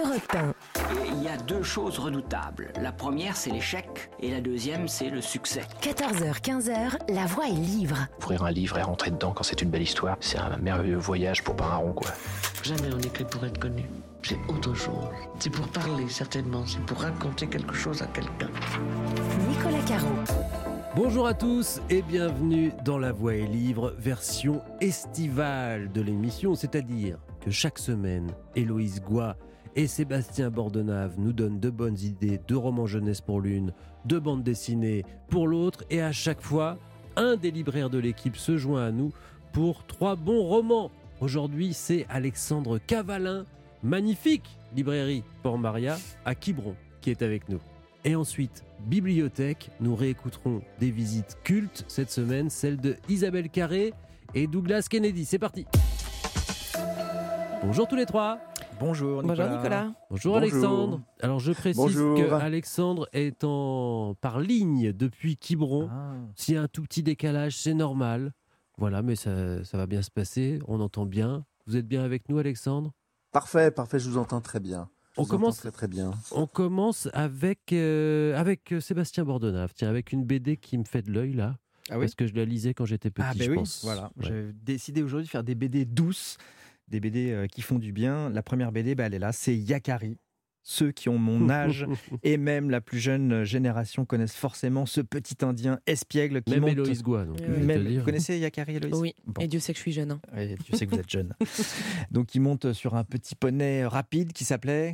Europe 1. Et il y a deux choses redoutables. La première, c'est l'échec, et la deuxième, c'est le succès. 14h, 15h, La Voix est livre. Ouvrir un livre et rentrer dedans quand c'est une belle histoire, c'est un merveilleux voyage pour pas un rond, quoi. Jamais on écrit pour être connu. C'est autre chose. C'est pour parler, certainement. C'est pour raconter quelque chose à quelqu'un. Nicolas Caro. Bonjour à tous et bienvenue dans La Voix est livre, version estivale de l'émission, c'est-à-dire que chaque semaine, Héloïse Goua et Sébastien Bordenave nous donnent de bonnes idées de romans jeunesse pour l'une, de bandes dessinées pour l'autre, et à chaque fois, un des libraires de l'équipe se joint à nous pour 3 bons romans. Aujourd'hui, c'est Alexandre Cavalin, magnifique librairie Port-Maria à Quiberon, qui est avec nous. Et ensuite, bibliothèque, nous réécouterons des visites cultes cette semaine, celle de Isabelle Carré et Douglas Kennedy. C'est parti. Bonjour tous les trois. Bonjour Nicolas. Bonjour Nicolas. Bonjour Alexandre. Alors je précise que Alexandre est par ligne depuis Quiberon. S'il y a un tout petit décalage, c'est normal. Voilà, mais ça va bien se passer, on entend bien. Vous êtes bien avec nous Alexandre ? Parfait, je vous entends très bien. On commence très bien. On commence avec Sébastien Bordenave, tiens, avec une BD qui me fait de l'œil là. Ah oui, parce que je la lisais quand j'étais petit, je pense. Voilà. Ouais. J'ai décidé aujourd'hui de faire des BD douces, des BD qui font du bien. La première BD, elle est là, c'est Yakari. Ceux qui ont mon âge et même la plus jeune génération connaissent forcément ce petit Indien espiègle qui même monte... Héloïse Goua. Vous connaissez Yakari, Héloïse ? Oui, bon. Et Dieu sait que je suis jeune. Et Dieu sait que vous êtes jeune. Donc il monte sur un petit poney rapide qui s'appelait...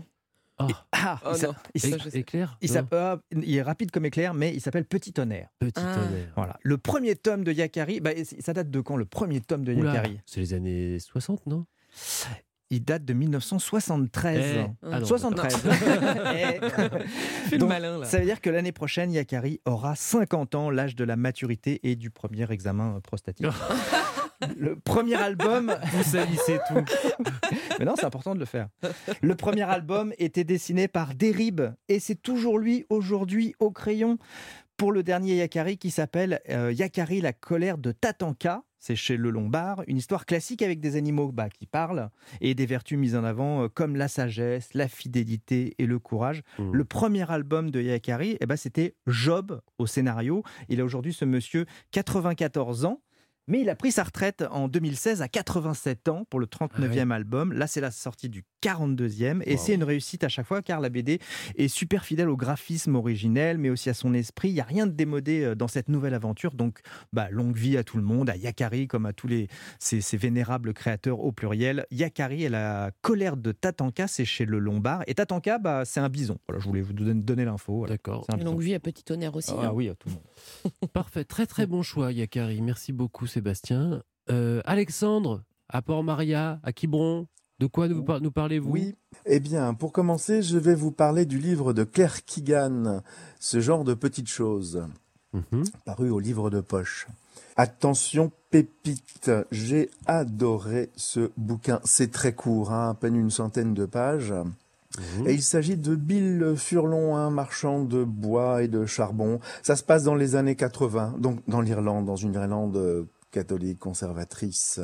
Éclair. Il est rapide comme éclair, mais il s'appelle Petit Tonnerre. Tonnerre. Voilà. Le premier tome de Yakari, ça date de quand le premier tome de Yakari ? C'est les années 60, non ? Il date de 1973. 73. Fais le malin, là. Ça veut dire que l'année prochaine, Yakari aura 50 ans, l'âge de la maturité et du premier examen prostatique. Le premier album... Vous salissez tout. Mais non, c'est important de le faire. Le premier album était dessiné par Derib et c'est toujours lui aujourd'hui au crayon pour le dernier Yakari qui s'appelle Yakari, la colère de Tatanka. C'est chez Le Lombard, une histoire classique avec des animaux qui parlent et des vertus mises en avant comme la sagesse, la fidélité et le courage. Le premier album de Yakari, c'était Job au scénario. Il a aujourd'hui, ce monsieur, 94 ans. Mais il a pris sa retraite en 2016 à 87 ans pour le 39e album. Là, c'est la sortie du 42e. Et c'est une réussite à chaque fois car la BD est super fidèle au graphisme originel, mais aussi à son esprit. Il n'y a rien de démodé dans cette nouvelle aventure. Donc, longue vie à tout le monde, à Yakari, comme à tous ces vénérables créateurs au pluriel. Yakari et la colère de Tatanka, c'est chez Le Lombard. Et Tatanka, c'est un bison. Voilà, je voulais vous donner l'info. Voilà. D'accord. Longue vie à Petit Tonnerre aussi. Oui, à tout le monde. Parfait. Très, très bon choix, Yakari. Merci beaucoup, Sébastien. Alexandre, à Port-Maria, à Quiberon, de quoi nous parlez-vous ? Oui, eh bien, pour commencer, je vais vous parler du livre de Claire Keegan, Ce genre de petites choses, paru au livre de poche. Attention, pépite, j'ai adoré ce bouquin. C'est très court, à peine une centaine de pages. Et il s'agit de Bill Furlong, un marchand de bois et de charbon. Ça se passe dans les années 80, donc dans l'Irlande, dans une Irlande catholique conservatrice.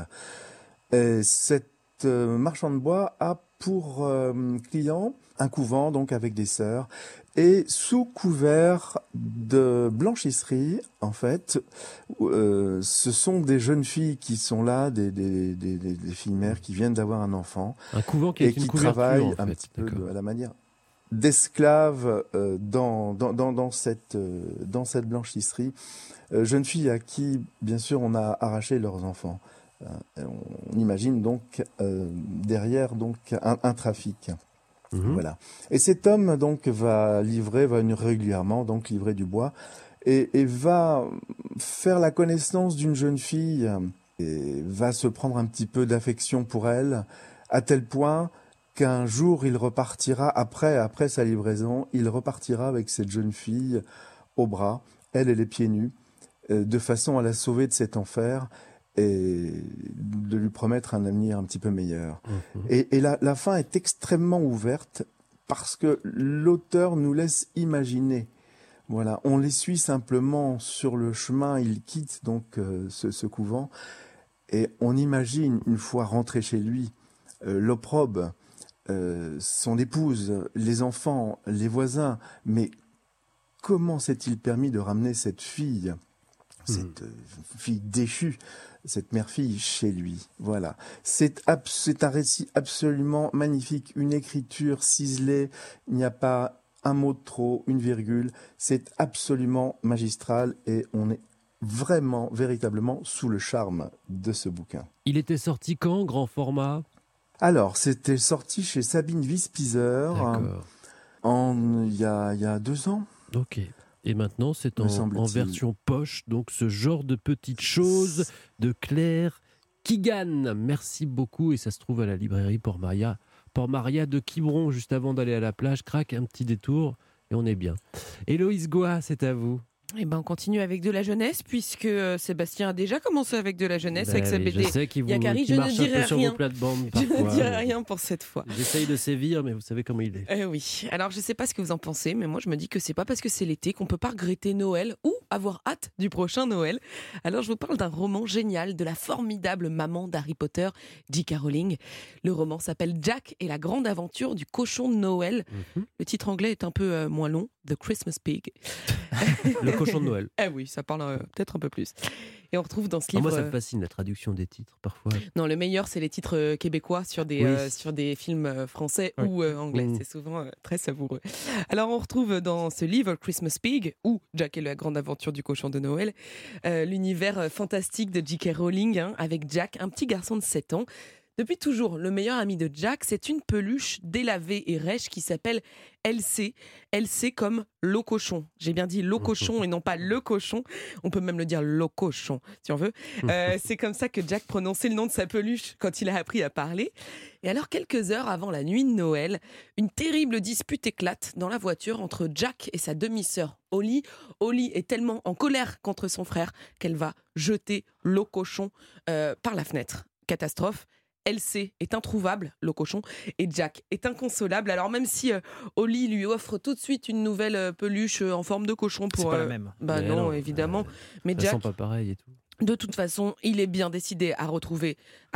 Cet marchand de bois a pour client un couvent, donc avec des sœurs, et sous couvert de blanchisserie, en fait, ce sont des jeunes filles qui sont là, des filles mères qui viennent d'avoir un enfant, un couvent qui est une couverture, travaillent en fait. un petit peu à la manière d'esclaves dans cette blanchisserie, jeunes filles à qui, bien sûr, on a arraché leurs enfants. On imagine donc derrière un trafic. Voilà. Et cet homme donc va venir régulièrement livrer du bois et va faire la connaissance d'une jeune fille et va se prendre un petit peu d'affection pour elle, à tel point qu'un jour il repartira après sa livraison, il repartira avec cette jeune fille au bras, elle est pieds nus, de façon à la sauver de cet enfer et de lui promettre un avenir un petit peu meilleur. Et la fin est extrêmement ouverte parce que l'auteur nous laisse imaginer. Voilà, on les suit simplement sur le chemin, ils quittent donc ce couvent et on imagine, une fois rentré chez lui, l'opprobre son épouse, les enfants, les voisins. Mais comment s'est-il permis de ramener cette fille, cette fille déchue, cette mère-fille chez lui? Voilà. C'est un récit absolument magnifique, une écriture ciselée, il n'y a pas un mot de trop, une virgule. C'est absolument magistral et on est vraiment, véritablement sous le charme de ce bouquin. Il était sorti quand, grand format? Alors, c'était sorti chez Sabine Wiespizer il y a 2 ans. Ok. Et maintenant, c'est en version poche, donc ce genre de petites choses de Claire Keegan. Merci beaucoup, et ça se trouve à la librairie Port Maria de Quiberon, juste avant d'aller à la plage. Crac, un petit détour, et on est bien. Héloïse Goua, c'est à vous. Eh ben, on continue avec de la jeunesse, puisque Sébastien a déjà commencé avec de la jeunesse, avec sa BD. Je sais qu'il Yakari, je ne dirai sur rien. vos plates-bandes Je parfois. ne dirai rien pour cette fois. J'essaye de sévir, mais vous savez comment il est. Oui. Alors, je ne sais pas ce que vous en pensez, mais moi, je me dis que c'est pas parce que c'est l'été qu'on peut pas regretter Noël ou avoir hâte du prochain Noël. Alors, je vous parle d'un roman génial de la formidable maman d'Harry Potter, J.K. Rowling. Le roman s'appelle Jack et la grande aventure du cochon de Noël. Le titre anglais est un peu moins long, The Christmas Pig. Le cochon de Noël. Ah oui, ça parle peut-être un peu plus. Et on retrouve dans ce livre... Moi, ça me fascine, la traduction des titres, parfois. Non, le meilleur, c'est les titres québécois sur des films français ou anglais. C'est souvent très savoureux. Alors, on retrouve dans ce livre, Christmas Pig, ou Jack et la grande aventure du cochon de Noël, l'univers fantastique de J.K. Rowling, avec Jack, un petit garçon de 7 ans. Depuis toujours, le meilleur ami de Jack, c'est une peluche délavée et rêche qui s'appelle Elsie. Elsie comme l'eau cochon. J'ai bien dit l'eau cochon et non pas le cochon. On peut même le dire l'eau cochon, si on veut. C'est comme ça que Jack prononçait le nom de sa peluche quand il a appris à parler. Et alors, quelques heures avant la nuit de Noël, une terrible dispute éclate dans la voiture entre Jack et sa demi-sœur Holly. Holly est tellement en colère contre son frère qu'elle va jeter l'eau cochon par la fenêtre. Catastrophe. Elsie est introuvable, le cochon, et Jack est inconsolable. Alors même si Holly lui offre tout de suite une nouvelle peluche en forme de cochon pour... C'est pas la même. Non, évidemment. Mais Ça Jack, sent pas pareil et tout. de toute façon, il est bien décidé à retrouver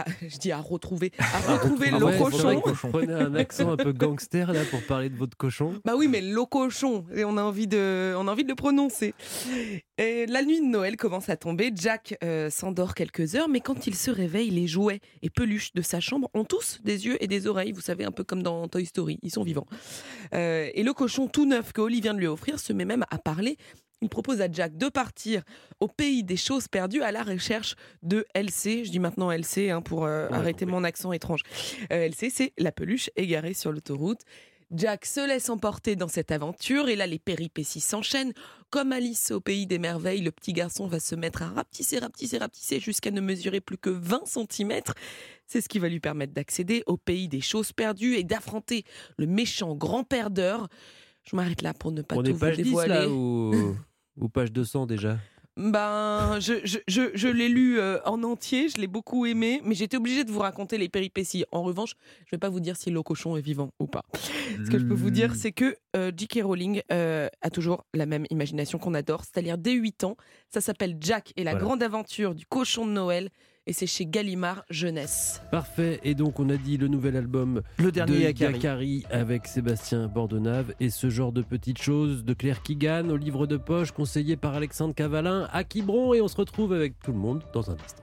l'eau cochon. Vous prenez un accent un peu gangster là pour parler de votre cochon. Bah oui, mais l'eau cochon, et on a envie de le prononcer. Et la nuit de Noël commence à tomber. Jack s'endort quelques heures, mais quand il se réveille, les jouets et peluches de sa chambre ont tous des yeux et des oreilles. Vous savez, un peu comme dans Toy Story, ils sont vivants. Et le cochon tout neuf que Holly vient de lui offrir se met même à parler. Il propose à Jack de partir au pays des choses perdues à la recherche de Elsie. Je dis maintenant Elsie pour arrêter mon accent étrange. Elsie, c'est la peluche égarée sur l'autoroute. Jack se laisse emporter dans cette aventure et là les péripéties s'enchaînent. Comme Alice au pays des merveilles, le petit garçon va se mettre à rapetisser jusqu'à ne mesurer plus que 20 cm. C'est ce qui va lui permettre d'accéder au pays des choses perdues et d'affronter le méchant grand perdeur. Je m'arrête là pour ne pas tout vous dévoiler. On est page 10 là ou page 200 déjà? Ben, je l'ai lu en entier, je l'ai beaucoup aimé, mais j'étais obligée de vous raconter les péripéties. En revanche, je ne vais pas vous dire si le cochon est vivant ou pas. Ce que je peux vous dire, c'est que J.K. Rowling a toujours la même imagination qu'on adore, c'est-à-dire dès 8 ans. Ça s'appelle Jack et la grande aventure du cochon de Noël. Et c'est chez Gallimard Jeunesse. Parfait. Et donc, on a dit le nouvel album le dernier de Yakari avec Sébastien Bordenave et ce genre de petites choses de Claire Keegan au livre de poche conseillé par Alexandre Cavalin à Quiberon. Et on se retrouve avec tout le monde dans un instant.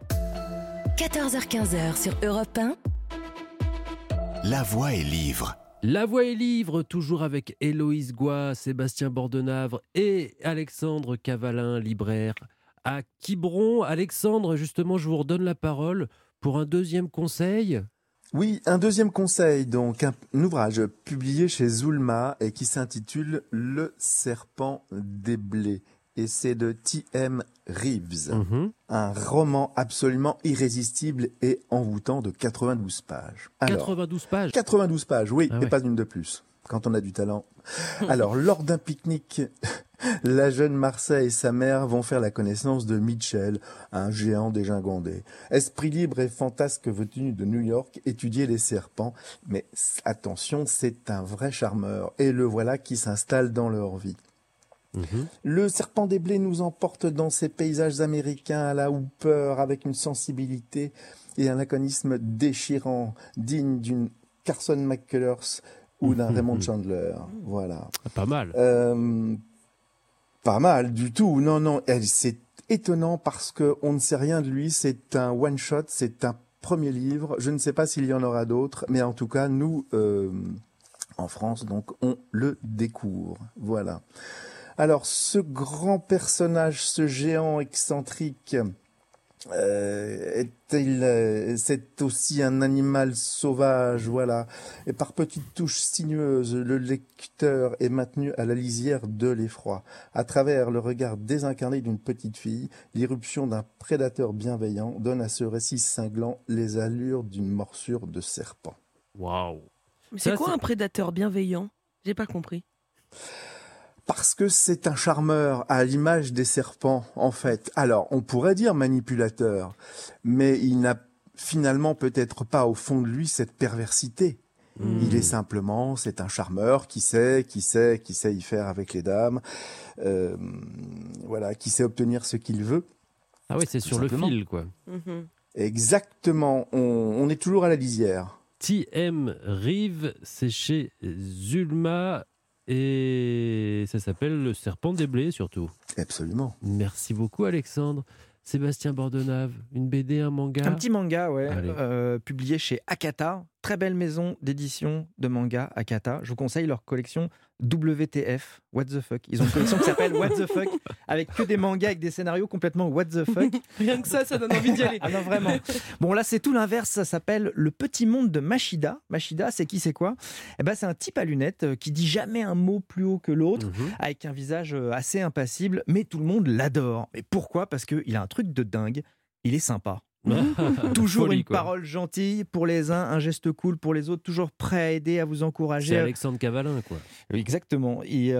14h-15h sur Europe 1. La voix est livre. La voix est livre, toujours avec Héloïse Goua, Sébastien Bordenave et Alexandre Cavalin, libraire à Quiberon. Alexandre, justement, je vous redonne la parole pour un deuxième conseil. Oui, un deuxième conseil, donc un ouvrage publié chez Zulma et qui s'intitule Le serpent des blés. Et c'est de T.M. Reeves. Un roman absolument irrésistible et envoûtant de 92 pages. Alors, 92 pages 92 pages, oui, ah et ouais. pas une de plus, quand on a du talent. Alors, lors d'un pique-nique, la jeune Marcia et sa mère vont faire la connaissance de Mitchell, un géant dégingandé. Esprit libre et fantasque venu de New York, étudier les serpents. Mais attention, c'est un vrai charmeur. Et le voilà qui s'installe dans leur vie. Le serpent des blés nous emporte dans ces paysages américains à la Hooper avec une sensibilité et un laconisme déchirant, digne d'une Carson McCullers ou d'un Raymond Chandler. Voilà. Pas mal. Pas mal du tout. Non, c'est étonnant parce qu'on ne sait rien de lui. C'est un one-shot, c'est un premier livre. Je ne sais pas s'il y en aura d'autres, mais en tout cas, nous, en France, donc, on le découvre. Voilà. Alors, ce grand personnage, ce géant excentrique, c'est aussi un animal sauvage, voilà. Et par petites touches sinueuses, le lecteur est maintenu à la lisière de l'effroi. À travers le regard désincarné d'une petite fille, l'irruption d'un prédateur bienveillant donne à ce récit cinglant les allures d'une morsure de serpent. Waouh. Mais c'est quoi un prédateur bienveillant ? J'ai pas compris. Parce que c'est un charmeur à l'image des serpents, en fait. Alors, on pourrait dire manipulateur, mais il n'a finalement peut-être pas au fond de lui cette perversité. Il est simplement, c'est un charmeur qui sait y faire avec les dames, voilà, qui sait obtenir ce qu'il veut. Ah oui, c'est sur le fil, quoi. Exactement, on est toujours à la lisière. T.M. Reeve, c'est chez Zulma. Et ça s'appelle Le Serpent des Blés, surtout. Absolument. Merci beaucoup, Alexandre. Sébastien Bordenave, une BD, un manga ? Un petit manga, ouais, publié chez Akata. Très belle maison d'édition de manga, Akata. Je vous conseille leur collection WTF, What the Fuck. Ils ont une collection qui s'appelle What the Fuck, avec que des mangas, avec des scénarios complètement What the Fuck. Rien que ça donne envie d'y aller. Ah non, vraiment. Bon, là, c'est tout l'inverse. Ça s'appelle Le Petit Monde de Mashida. Mashida, c'est qui, c'est quoi ? Eh ben, c'est un type à lunettes qui dit jamais un mot plus haut que l'autre, avec un visage assez impassible, mais tout le monde l'adore. Et pourquoi ? Parce qu'il a un truc de dingue. Il est sympa. Toujours Folie, une quoi. parole gentille pour les uns, un geste cool pour les autres, toujours prêt à aider, à vous encourager. C'est Alexandre Cavalin, quoi. Exactement.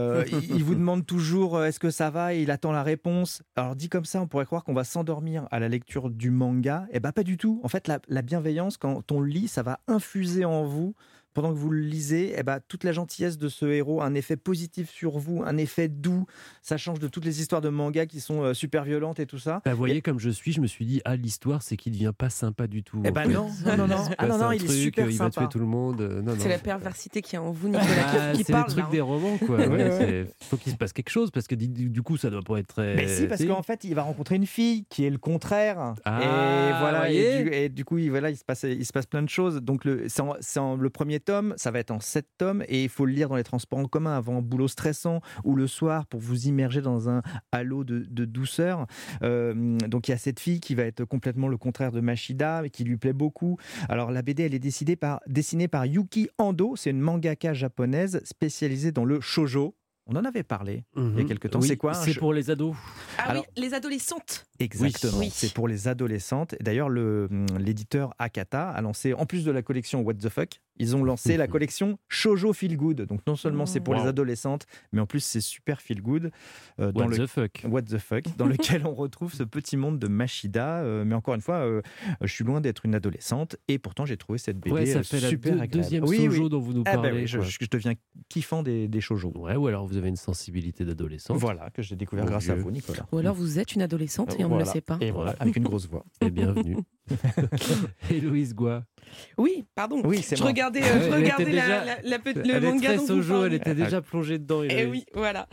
Il vous demande toujours est-ce que ça va, et il attend la réponse. Alors dit comme ça, on pourrait croire qu'on va s'endormir à la lecture du manga. Eh ben pas du tout. En fait, la bienveillance, quand on lit, ça va infuser en vous. Pendant que vous le lisez, eh ben, toute la gentillesse de ce héros a un effet positif sur vous, un effet doux. Ça change de toutes les histoires de manga qui sont super violentes et tout ça. Vous voyez, comme je me suis dit, l'histoire, c'est qu'il ne devient pas sympa du tout. Eh ben non, il est super il sympa. va tuer tout le monde. C'est la perversité qui est en vous, Nicolas, qui c'est parle. le truc des romans, quoi. Il faut qu'il se passe quelque chose, parce que du coup, ça doit pas être très... Mais si, parce qu'en fait, il va rencontrer une fille qui est le contraire. Et voilà, et du coup, il se passe plein de choses. Donc, le premier tome, ça va être en 7 tomes, et il faut le lire dans les transports en commun avant un boulot stressant ou le soir pour vous immerger dans un halo de douceur. Donc il y a cette fille qui va être complètement le contraire de Mashida, mais qui lui plaît beaucoup. Alors la BD, elle est dessinée par Yuki Ando, c'est une mangaka japonaise spécialisée dans le shoujo. On en avait parlé il y a quelques temps. Oui, c'est quoi C'est pour les ados. Oui, les adolescentes. Exactement, Oui. C'est pour les adolescentes. Et d'ailleurs, l'éditeur Akata a lancé, en plus de la collection What the Fuck, ils ont lancé la collection Shoujo Feel Good. Donc non seulement c'est pour les adolescentes, mais en plus c'est super feel good. What the fuck, dans lequel on retrouve ce petit monde de Mashida. Mais encore une fois, je suis loin d'être une adolescente, et pourtant j'ai trouvé cette BD ça fait super agréable. Deuxième shoujo dont vous nous parlez. Je deviens kiffant des shoujo. Ouais, ou alors vous avez une sensibilité d'adolescente. Voilà, que j'ai découvert grâce à vous, Nicolas. Ou alors vous êtes une adolescente et on ne le sait pas. Et voilà, avec une grosse voix. Et bienvenue. Héloïse Goua. Oui, pardon. Oui, c'est je moi. regardais le elle manga est dont très vous sojo, parlez. elle était déjà plongée dedans. Et oui, voilà.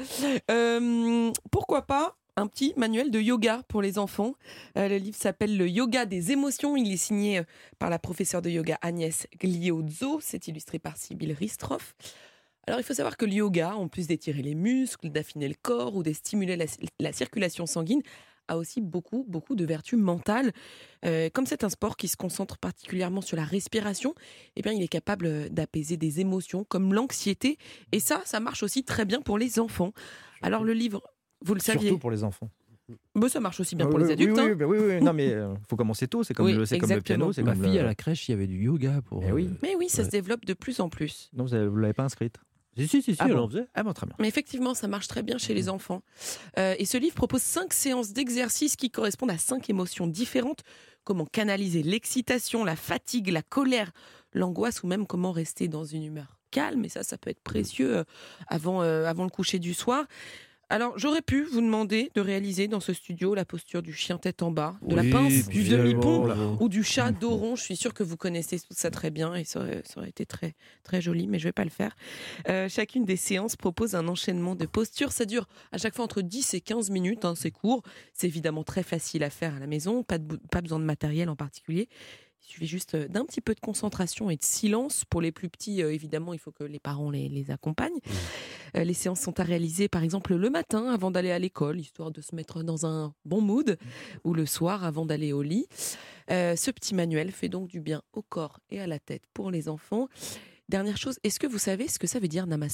Pourquoi pas un petit manuel de yoga pour les enfants. Le livre s'appelle Le yoga des émotions. Il est signé par la professeure de yoga Agnès Gliozzo. C'est illustré par Sybille Ristroff. Alors, il faut savoir que le yoga, en plus d'étirer les muscles, d'affiner le corps ou de stimuler la circulation sanguine, a aussi beaucoup de vertus mentales. Comme c'est un sport qui se concentre particulièrement sur la respiration, eh bien, il est capable d'apaiser des émotions comme l'anxiété. Et ça marche aussi très bien pour les enfants. Alors, le livre, vous le saviez. Surtout pour les enfants. Ça marche aussi bien pour les adultes. Oui. Non, mais faut commencer tôt. C'est comme le piano. C'est Ma comme fille à la crèche, il y avait du yoga pour. Mais oui, ça se développe de plus en plus. Non, vous ne l'avez pas inscrite? Si, elle en faisait. Ah bon, très bien. Mais effectivement, ça marche très bien chez les enfants. Et ce livre propose 5 séances d'exercices qui correspondent à 5 émotions différentes. Comment canaliser l'excitation, la fatigue, la colère, l'angoisse, ou même comment rester dans une humeur calme. Et ça peut être précieux avant le coucher du soir. Alors, j'aurais pu vous demander de réaliser dans ce studio la posture du chien tête en bas, de la Oui, pince, du évidemment. demi-pont ou du chat dos rond. Je suis sûre que vous connaissez tout ça très bien et ça aurait été très, très joli, mais je ne vais pas le faire. Chacune des séances propose un enchaînement de postures. Ça dure à chaque fois entre 10 et 15 minutes. C'est court. C'est évidemment très facile à faire à la maison. Pas besoin de matériel en particulier. Il suffit juste d'un petit peu de concentration et de silence. Pour les plus petits, évidemment, il faut que les parents les accompagnent. Les séances sont à réaliser, par exemple, le matin avant d'aller à l'école, histoire de se mettre dans un bon mood, ou le soir avant d'aller au lit. Ce petit manuel fait donc du bien au corps et à la tête pour les enfants. Dernière chose, est-ce que vous savez ce que ça veut dire namasté ?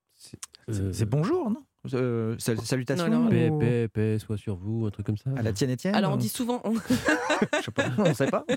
C'est bonjour, non Salutations. Non, Paix, soit sur vous, un truc comme ça. À la tienne, Étienne. Alors on dit souvent, Je sais pas, on sait pas.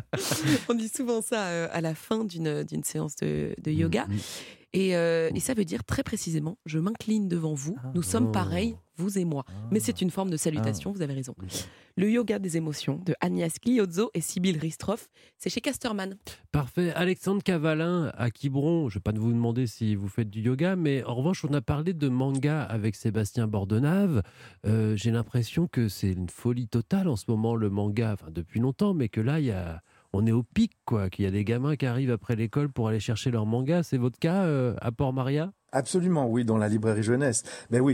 on dit souvent ça à la fin d'une séance de yoga. Et ça veut dire très précisément, je m'incline devant vous, nous sommes pareils, vous et moi. Mais c'est une forme de salutation, vous avez raison. Le yoga des émotions de Agnès Cliozzo et Sybille Ristroff, c'est chez Casterman. Parfait. Alexandre Cavalin à Quiberon, je ne vais pas vous demander si vous faites du yoga, mais en revanche, on a parlé de manga avec Sébastien Bordenave. J'ai l'impression que c'est une folie totale en ce moment, le manga, enfin depuis longtemps, mais que là, on est au pic, quoi, qu'il y a des gamins qui arrivent après l'école pour aller chercher leur manga. C'est votre cas à Port-Maria ? Absolument, oui, dans la librairie jeunesse. Mais oui,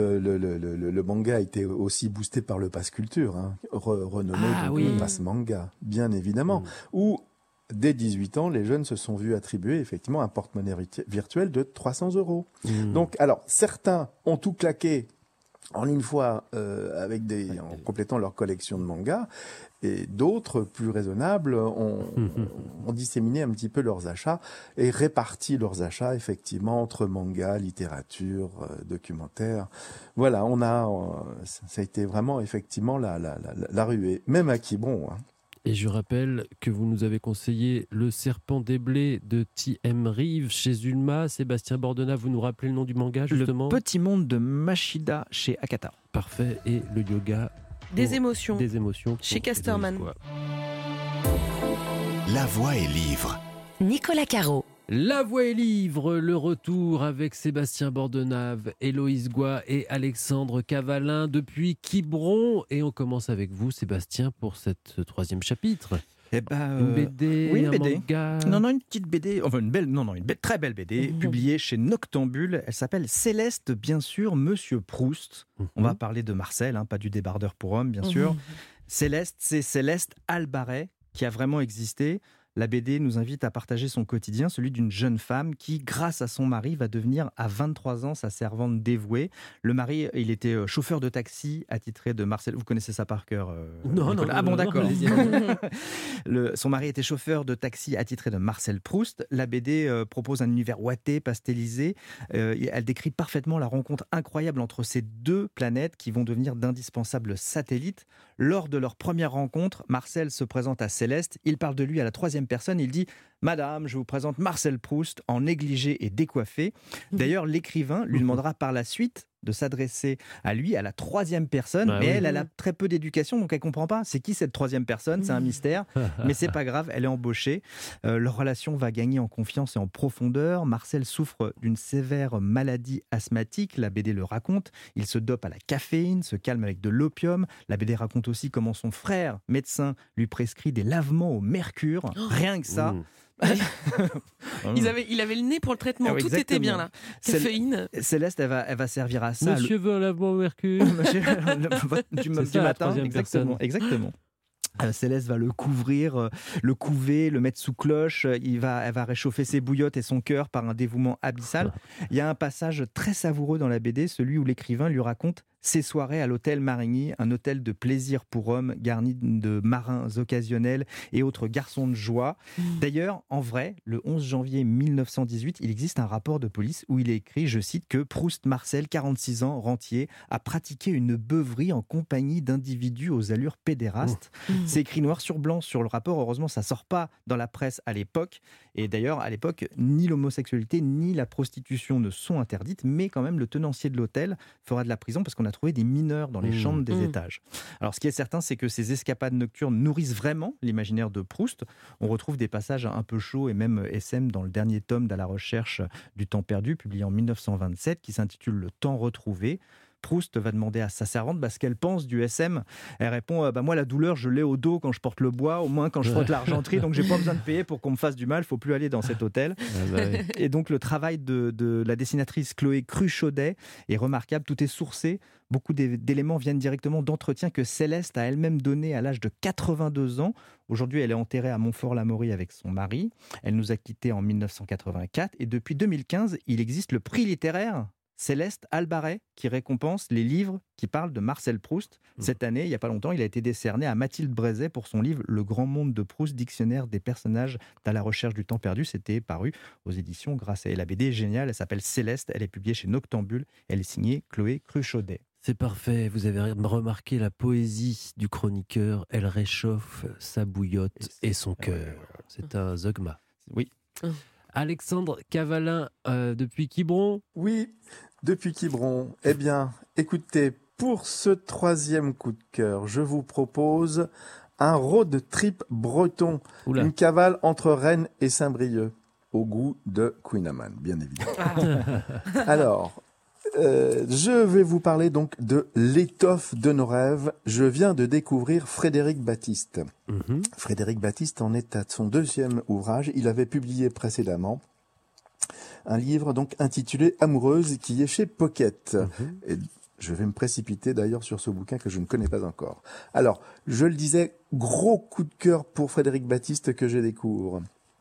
le manga a été aussi boosté par le Pass Culture, renommé le Pass Manga, bien évidemment, où dès 18 ans, les jeunes se sont vus attribuer effectivement un porte-monnaie virtuel de 300 €. Donc, alors, certains ont tout claqué en une fois en complétant leur collection de mangas, et d'autres, plus raisonnables, ont disséminé un petit peu leurs achats et réparti leurs achats effectivement entre mangas, littérature, documentaire. Voilà, ça a été vraiment effectivement la ruée, même à Quiberon. Et je rappelle que vous nous avez conseillé Le Serpent des Blés de T.M. Reeves chez Ulma. Sébastien Bordenave, vous nous rappelez le nom du manga justement ? Le Petit Monde de Machida chez Akata. Parfait. Et le yoga Des émotions chez Casterman. La voix est livre. Nicolas Caro. La voix est livre, le retour avec Sébastien Bordenave, Héloïse Goua et Alexandre Cavalin depuis Quiberon. Et on commence avec vous, Sébastien, pour ce 3e chapitre. Une BD, oui, une un BD. manga. Non, une petite BD, enfin très belle BD, publiée chez Noctambule. Elle s'appelle Céleste, bien sûr, Monsieur Proust. On va parler de Marcel, pas du débardeur pour hommes, bien sûr. Céleste, c'est Céleste Albaret, qui a vraiment existé. La BD nous invite à partager son quotidien, celui d'une jeune femme qui, grâce à son mari, va devenir à 23 ans sa servante dévouée. Le mari, il était chauffeur de taxi attitré de Marcel. Vous connaissez ça par cœur Non. Ah bon, d'accord. Son mari était chauffeur de taxi attitré de Marcel Proust. La BD propose un univers ouaté, pastelisé. Elle décrit parfaitement la rencontre incroyable entre ces deux planètes qui vont devenir d'indispensables satellites. Lors de leur première rencontre, Marcel se présente à Céleste. Il parle de lui à la 3e personne. Il dit « Madame, je vous présente Marcel Proust en négligé et décoiffé ». D'ailleurs, l'écrivain lui demandera par la suite de s'adresser à lui, à la 3e personne, mais elle a très peu d'éducation, donc elle ne comprend pas. C'est qui cette 3e personne ? C'est un mystère, mais c'est pas grave, elle est embauchée. Leur relation va gagner en confiance et en profondeur. Marcel souffre d'une sévère maladie asthmatique, la BD le raconte. Il se dope à la caféine, se calme avec de l'opium. La BD raconte aussi comment son frère, médecin, lui prescrit des lavements au mercure. Rien que ça. Il avait le nez pour le traitement, tout était bien là. Caféine. Céleste, elle va servir à ça. Monsieur veut un lavement au mercure. du matin, exactement. Céleste va le couvrir, le couver, le mettre sous cloche. Elle va réchauffer ses bouillottes et son cœur par un dévouement abyssal. Il y a un passage très savoureux dans la BD, celui où l'écrivain lui raconte ses soirées à l'hôtel Marigny, un hôtel de plaisir pour hommes garni de marins occasionnels et autres garçons de joie. D'ailleurs, en vrai, le 11 janvier 1918, il existe un rapport de police où il est écrit, je cite, que Proust Marcel, 46 ans, rentier, a pratiqué une beuverie en compagnie d'individus aux allures pédérastes. C'est écrit noir sur blanc sur le rapport. Heureusement, ça ne sort pas dans la presse à l'époque. Et d'ailleurs, à l'époque, ni l'homosexualité ni la prostitution ne sont interdites, mais quand même, le tenancier de l'hôtel fera de la prison parce qu'on a trouvé des mineurs dans les chambres des étages. Alors, ce qui est certain, c'est que ces escapades nocturnes nourrissent vraiment l'imaginaire de Proust. On retrouve des passages un peu chauds et même SM dans le dernier tome d'À la recherche du temps perdu, publié en 1927, qui s'intitule Le temps retrouvé. Proust va demander à sa servante ce qu'elle pense du SM. Elle répond moi, la douleur, je l'ai au dos quand je porte le bois, au moins quand je frotte l'argenterie, donc j'ai pas besoin de payer pour qu'on me fasse du mal, il faut plus aller dans cet hôtel. Et donc le travail de la dessinatrice Chloé Cruchaudet est remarquable, tout est sourcé. Beaucoup d'éléments viennent directement d'entretiens que Céleste a elle-même donnés à l'âge de 82 ans. Aujourd'hui, elle est enterrée à Montfort-l'Amaury avec son mari. Elle nous a quittés en 1984 et depuis 2015, il existe le prix littéraire Céleste Albaret qui récompense les livres qui parlent de Marcel Proust. Cette année, il n'y a pas longtemps, il a été décerné à Mathilde Brézet pour son livre Le Grand Monde de Proust, dictionnaire des personnages à la recherche du temps perdu. C'était paru aux éditions Grasset. La BD est géniale, elle s'appelle Céleste, elle est publiée chez Noctambule, elle est signée Chloé Cruchaudet. C'est parfait, vous avez remarqué la poésie du chroniqueur, elle réchauffe sa bouillotte et son cœur. C'est un zeugma. Oui. Alexandre Cavalin, depuis Quiberon ? Oui, depuis Quiberon. Eh bien, écoutez, pour ce 3e coup de cœur, je vous propose un road trip breton. Oula. Une cavale entre Rennes et Saint-Brieuc, au goût de Queen Amman, bien évidemment. Alors, je vais vous parler donc de l'étoffe de nos rêves. Je viens de découvrir Frédéric Baptiste. Frédéric Baptiste en est à son 2e ouvrage. Il avait publié précédemment un livre donc intitulé Amoureuse qui est chez Pocket. Et je vais me précipiter d'ailleurs sur ce bouquin que je ne connais pas encore. Alors, je le disais, gros coup de cœur pour Frédéric Baptiste que je découvre.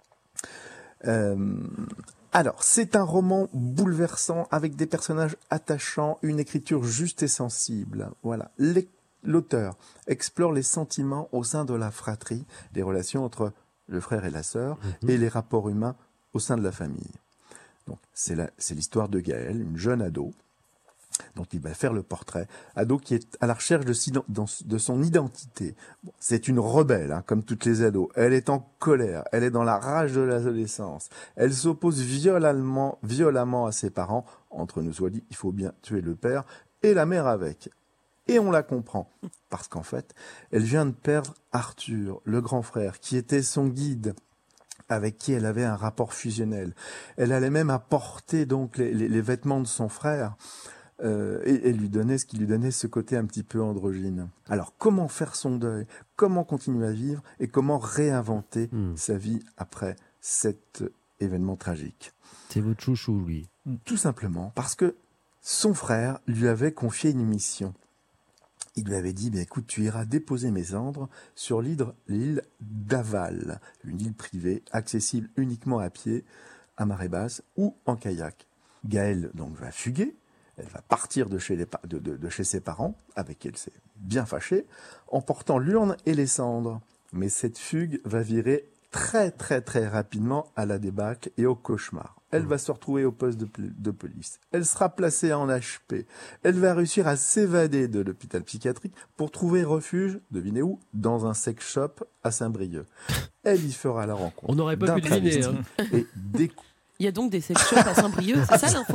Alors, c'est un roman bouleversant avec des personnages attachants, une écriture juste et sensible. Voilà. L'auteur explore les sentiments au sein de la fratrie, les relations entre le frère et la sœur, et les rapports humains au sein de la famille. Donc, c'est l'histoire de Gaëlle, une jeune ado, dont il va faire le portrait. Ado qui est à la recherche de son identité. Bon, c'est une rebelle, comme toutes les ados. Elle est en colère, elle est dans la rage de l'adolescence. Elle s'oppose violemment à ses parents. Entre nous soit dit, il faut bien tuer le père et la mère avec. Et on la comprend, parce qu'en fait, elle vient de perdre Arthur, le grand frère, qui était son guide, avec qui elle avait un rapport fusionnel. Elle allait même apporter donc les vêtements de son frère, et lui donner ce qui lui donnait ce côté un petit peu androgyne. Alors, comment faire son deuil ? Comment continuer à vivre ? Et comment réinventer sa vie après cet événement tragique ? C'est votre chouchou, lui. Tout simplement parce que son frère lui avait confié une mission. Il lui avait dit, écoute, tu iras déposer mes cendres sur l'île d'Aval, une île privée, accessible uniquement à pied, à marée basse ou en kayak. Gaëlle donc va fuguer. Elle va partir de chez ses parents, avec qui elle s'est bien fâchée, en portant l'urne et les cendres. Mais cette fugue va virer très très très rapidement à la débâcle et au cauchemar. Elle va se retrouver au poste de police. Elle sera placée en HP. Elle va réussir à s'évader de l'hôpital psychiatrique pour trouver refuge, devinez où, dans un sex shop à Saint-Brieuc. Elle y fera la rencontre. On n'aurait pas pu deviner. Et il y a donc des sex shops à Saint-Brieuc, c'est ça l'info ?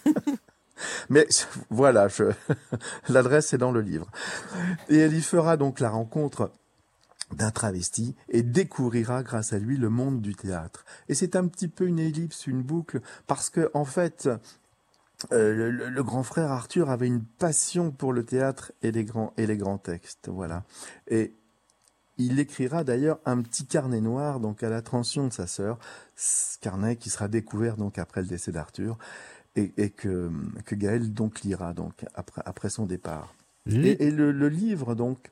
Mais voilà, l'adresse est dans le livre. Et elle y fera donc la rencontre d'un travesti et découvrira grâce à lui le monde du théâtre. Et c'est un petit peu une ellipse, une boucle, parce que en fait, le grand frère Arthur avait une passion pour le théâtre et les grands textes, voilà. Et il écrira d'ailleurs un petit carnet noir, donc à l'attention de sa sœur, ce carnet qui sera découvert donc après le décès d'Arthur. Et que Gaëlle donc lira donc après son départ. Et le livre donc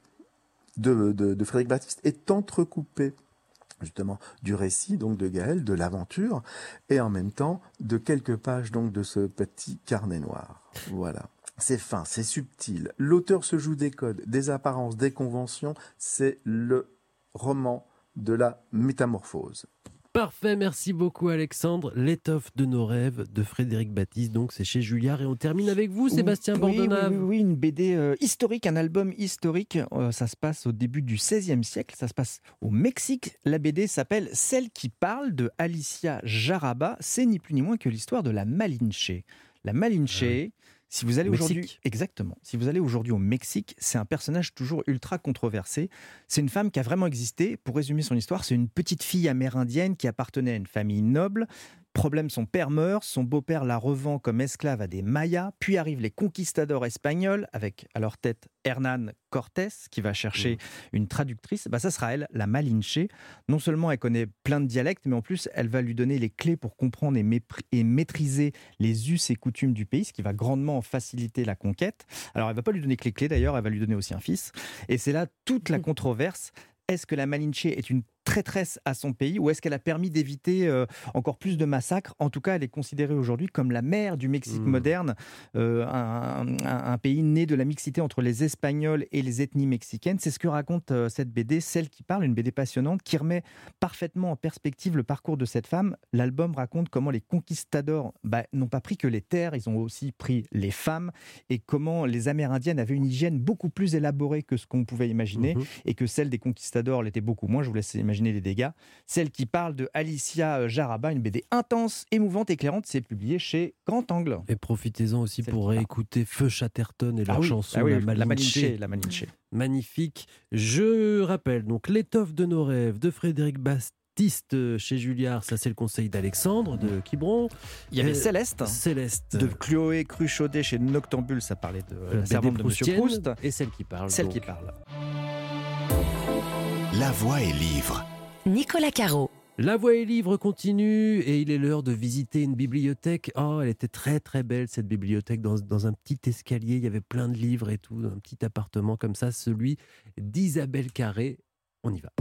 de Frédéric Baptiste est entrecoupé justement du récit donc de Gaëlle, de l'aventure, et en même temps de quelques pages donc de ce petit carnet noir. Voilà. C'est fin, c'est subtil. L'auteur se joue des codes, des apparences, des conventions. C'est le roman de la métamorphose. Parfait, merci beaucoup Alexandre. L'étoffe de nos rêves de Frédéric Baptiste, donc c'est chez Julliard. Et on termine avec vous, Sébastien Bordenave. Oui, une BD historique, un album historique. Ça se passe au début du XVIe siècle, ça se passe au Mexique. La BD s'appelle Celle qui parle de Alicia Jaraba. C'est ni plus ni moins que l'histoire de la Malinche. La Malinche... Si vous allez aujourd'hui, exactement. Si vous allez aujourd'hui au Mexique, c'est un personnage toujours ultra controversé. C'est une femme qui a vraiment existé. Pour résumer son histoire, c'est une petite fille amérindienne qui appartenait à une famille noble, Problème, son père meurt, son beau-père la revend comme esclave à des Mayas, puis arrivent les conquistadors espagnols, avec à leur tête Hernán Cortés, qui va chercher une traductrice. Ça sera elle, la Malinche. Non seulement elle connaît plein de dialectes, mais en plus, elle va lui donner les clés pour comprendre et maîtriser les us et coutumes du pays, ce qui va grandement faciliter la conquête. Alors, elle ne va pas lui donner que les clés, d'ailleurs, elle va lui donner aussi un fils. Et c'est là toute la controverse. Est-ce que la Malinche est une traîtresse à son pays ou est-ce qu'elle a permis d'éviter encore plus de massacres ? En tout cas, elle est considérée aujourd'hui comme la mère du Mexique moderne, un pays né de la mixité entre les Espagnols et les ethnies mexicaines. C'est ce que raconte cette BD, Celle qui parle, une BD passionnante qui remet parfaitement en perspective le parcours de cette femme. L'album raconte comment les conquistadors n'ont pas pris que les terres, ils ont aussi pris les femmes et comment les Amérindiennes avaient une hygiène beaucoup plus élaborée que ce qu'on pouvait imaginer et que celle des conquistadors l'était beaucoup moins. Je vous laisse imaginer les dégâts. Celle qui parle de Alicia Jaraba, une BD intense, émouvante, éclairante, c'est publié chez Grand Angle. Et profitez-en aussi pour réécouter Feu Chatterton et leur chanson La Malinche. Magnifique. Je rappelle donc L'étoffe de nos rêves de Frédéric Bastiste chez Julliard, ça c'est le conseil d'Alexandre de Quiberon. Il y avait Céleste de Chloé Cruchaudet chez Noctambule, ça parlait de la servante de Monsieur Proust. Et Celle qui parle. Qui parle. La Voix est livre. Nicolas Caro. La Voix est livre continue et il est l'heure de visiter une bibliothèque. Oh, elle était très très belle cette bibliothèque, dans un petit escalier, il y avait plein de livres et tout, un petit appartement comme ça, celui d'Isabelle Carré. On y va.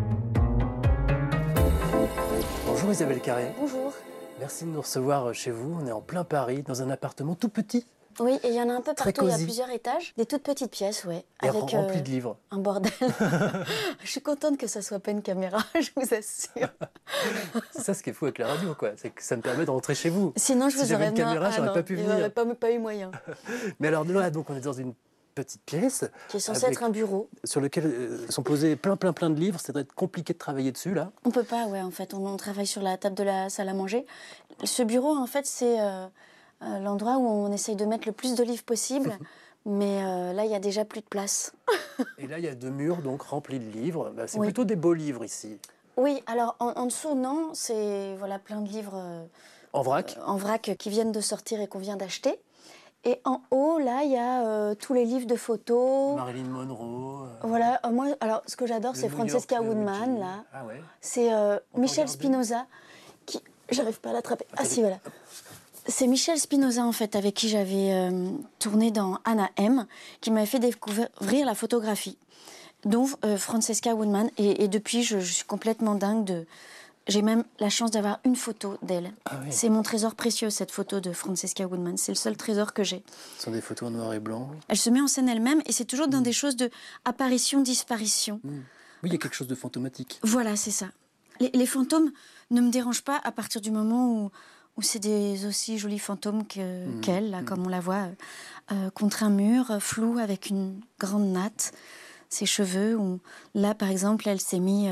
Bonjour Isabelle Carré. Bonjour. Merci de nous recevoir chez vous. On est en plein Paris, dans un appartement tout petit. Oui, et il y en a un peu Très partout, il y a cosy. plusieurs étages, des toutes petites pièces, ouais. Et avec rempli de livres. Un bordel. Je suis contente que ça soit pas une caméra, je vous assure. C'est ça ce qui est fou avec la radio, quoi. C'est que ça me permet de rentrer chez vous. Sinon, je si vous j'avais aurais une caméra, j'aurais pas pu venir. J'aurais pas eu moyen. Mais alors là, donc, on est dans une petite pièce. Qui est censée être un bureau. Sur lequel sont posés plein de livres. Ça doit être compliqué de travailler dessus, là. On peut pas, ouais, en fait. On travaille sur la table de la salle à manger. Ce bureau, en fait, c'est l'endroit où on essaye de mettre le plus de livres possible. Mais là, il y a déjà plus de place. Et là, il y a 2 murs donc remplis de livres. C'est plutôt des beaux livres ici. Oui, alors en dessous, non. C'est plein de livres en vrac. En vrac qui viennent de sortir et qu'on vient d'acheter. Et en haut, là, il y a tous les livres de photos. Marilyn Monroe. Voilà, moi, alors ce que j'adore, c'est Francesca Woodman, là. Ah ouais. C'est Michel Spinoza, qui... J'arrive pas à l'attraper. Ah si, voilà. C'est Michel Spinoza, en fait, avec qui j'avais tourné dans Anna M, qui m'avait fait découvrir la photographie, dont Francesca Woodman. Et depuis, je suis complètement dingue de... J'ai même la chance d'avoir une photo d'elle. Ah oui. C'est mon trésor précieux, cette photo de Francesca Woodman. C'est le seul trésor que j'ai. Ce sont des photos en noir et blanc. Elle se met en scène elle-même et c'est toujours dans des choses de apparition, disparition. Oui, il y a quelque chose de fantomatique. Voilà, c'est ça. Les fantômes ne me dérangent pas à partir du moment où c'est des aussi jolis fantômes qu'elle, là, comme on la voit, contre un mur, flou, avec une grande natte, ses cheveux. Là, par exemple, elle s'est mis...